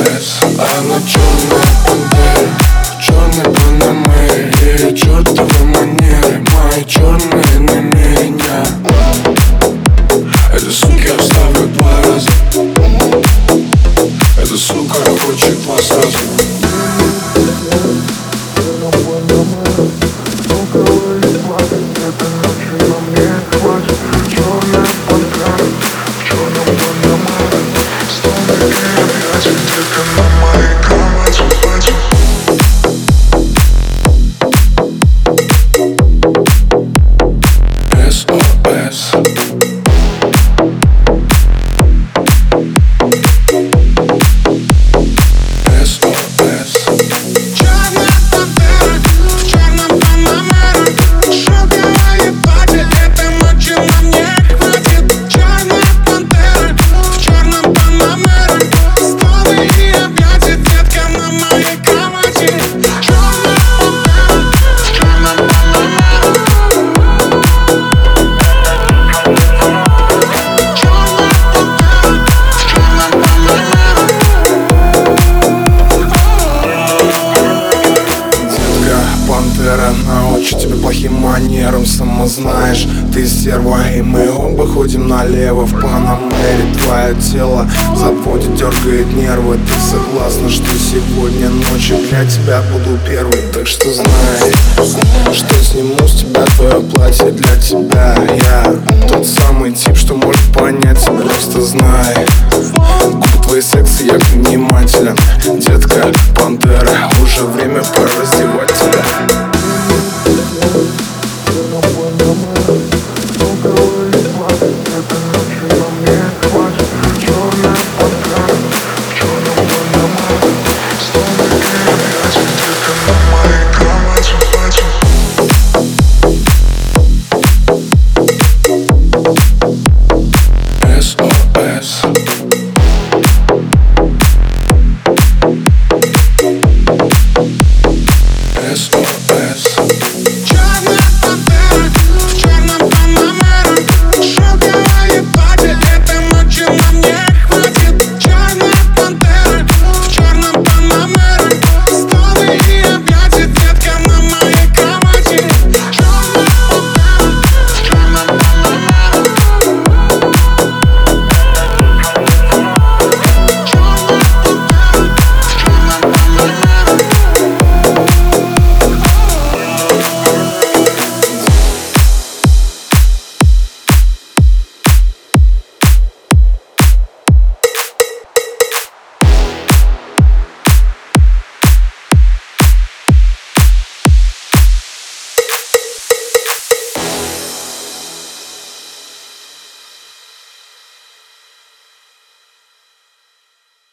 Она черная пантера, черной панамере и чертовы манеры, мои черные намерения. Эта сука вставлю 2 раза. Эта сука хочет вас сразу. Научу тебя плохим манерам, сама знаешь, ты стерва, и мы оба ходим налево. В Панамере твое тело заводит, дергает нервы. Ты согласна, что сегодня ночью для тебя буду первый? Так что знай, что сниму с тебя твое платье для тебя. Я тот самый тип, что может понять тебя. Просто знай, губы твои сексы, я внимателен. Детка, пантера, уже время пора раздевать тебя.